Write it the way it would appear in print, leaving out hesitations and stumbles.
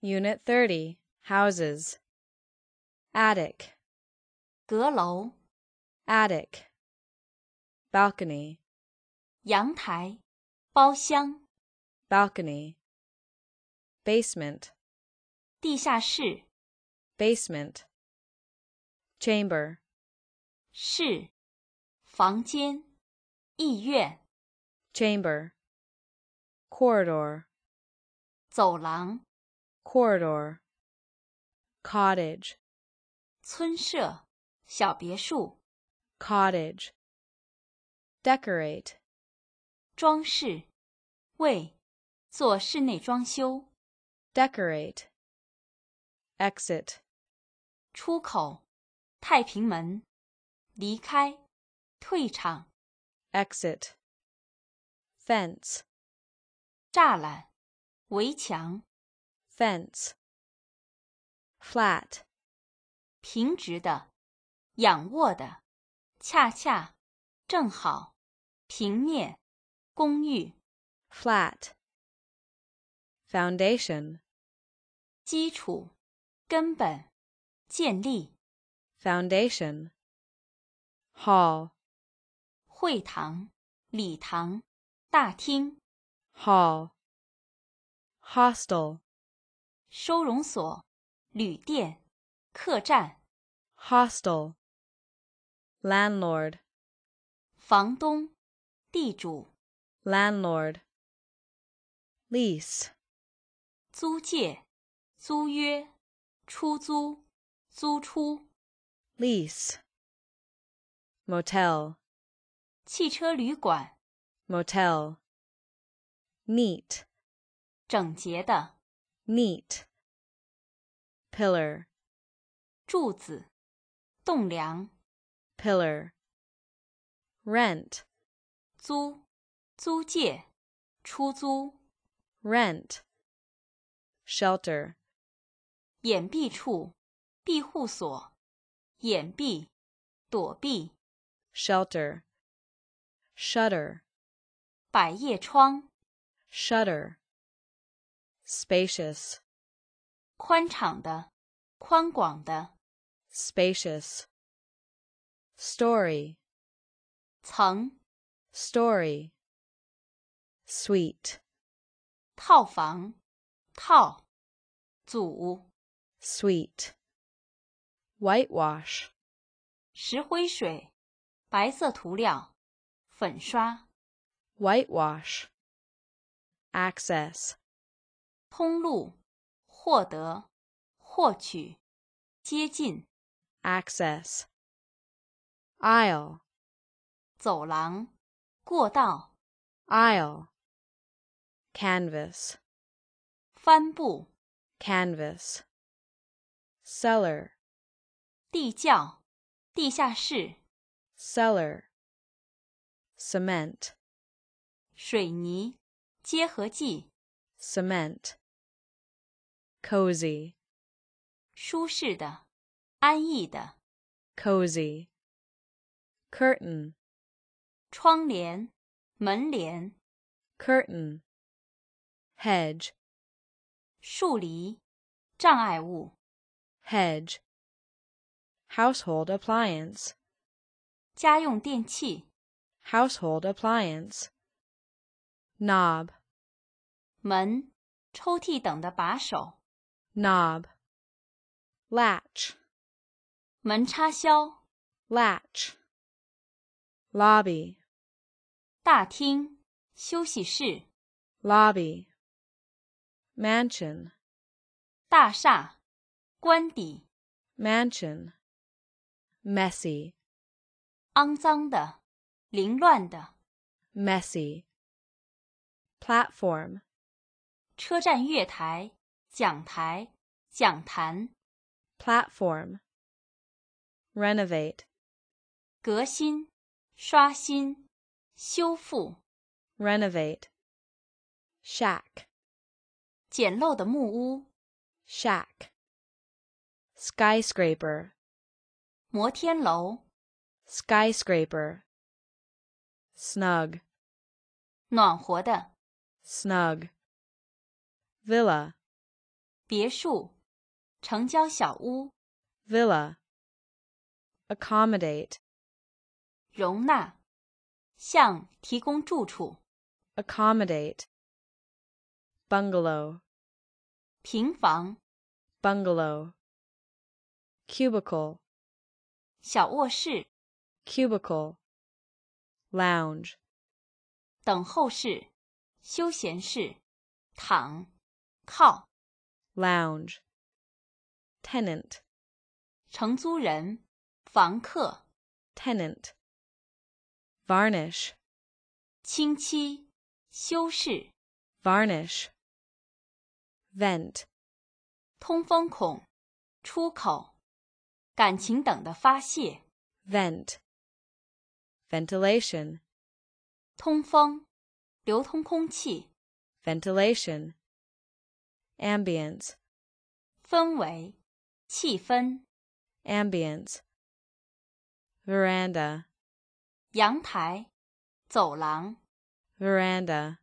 Unit 30, Houses. Attic, 阁楼、 attic. Balcony, 阳台、包厢、 balcony. Basement, 地下室、 basement. Chamber, 室、房间、医院、 chamber. Corridor, 走廊、 corridor. Cottage, 村舍、小别墅、 cottage. Decorate, 装饰、为、做室内装修、 decorate. Exit, 出口、太平门、离开、退场、 exit. Fence, 栅栏、围墙、 fence. Flat, 平直的、仰卧的、恰恰、正好、平面、公寓、 flat. Foundation, 基础、根本、建立、 foundation. Hall, 会堂、礼堂、大厅、 hall. Hostel, 收容所、旅店、客栈、 hostel. Landlord, 房东、地主、 landlord. Lease, 租借、租约、出租、租出、 lease. Motel, 汽车旅馆、 motel. Neat, 整洁的、 neat. Pillar, 柱子、栋梁、 pillar. Rent, 租、租借、出租、 rent. Shelter, 掩蔽处、庇护所、掩蔽、躲避、 shelter. Shutter, 百叶窗、 shutter. Spacious, 宽敞的、宽广的、 spacious. Story, 层、 story. Suite, 套房、套、组、 suite. Whitewash, 石灰水、白色涂料、粉刷、 whitewash. Access, 通路、获得、获取、接近、 access. Aisle, 走廊、过道、 aisle. Canvas, 帆布、 canvas. Cellar, 地窖、地下室、 cellar. Cement, 水泥、结合剂、 cement. Cozy, 舒适的、安逸的、 cozy. Curtain, 窗帘、门帘、 curtain. Hedge, 树篱、障碍物、 hedge. Household appliance, 家用电器、 household appliance. Knob, 门、抽屉等的把手、 knob. Latch, 门插销、 latch. Lobby, 大厅、休息室、 lobby. Mansion, 大厦、官邸、 mansion. Messy, 肮脏的、凌乱的、 messy. Platform, 车站月台、讲台、讲坛、 platform. Renovate, 革新、刷新、修复、 renovate. Shack, 简陋的木屋、 shack. Skyscraper, 摩天楼、 skyscraper. Snug, 暖和的、 snug. Villa, 别墅，城郊小屋， villa, accommodate, 容纳，向提供住处， accommodate, bungalow, 平房， bungalow, cubicle, 小卧室， cubicle, lounge, 等候室，休闲室，躺，靠， lounge, tenant, 承租人，房客， tenant, varnish, 清漆，修饰， varnish, vent, 通风孔，出口，感情等的发泄， vent, ventilation, 通风，流通空气， ventilation, ambience, 氛围，气氛， ambience, veranda, 阳台，走廊， veranda,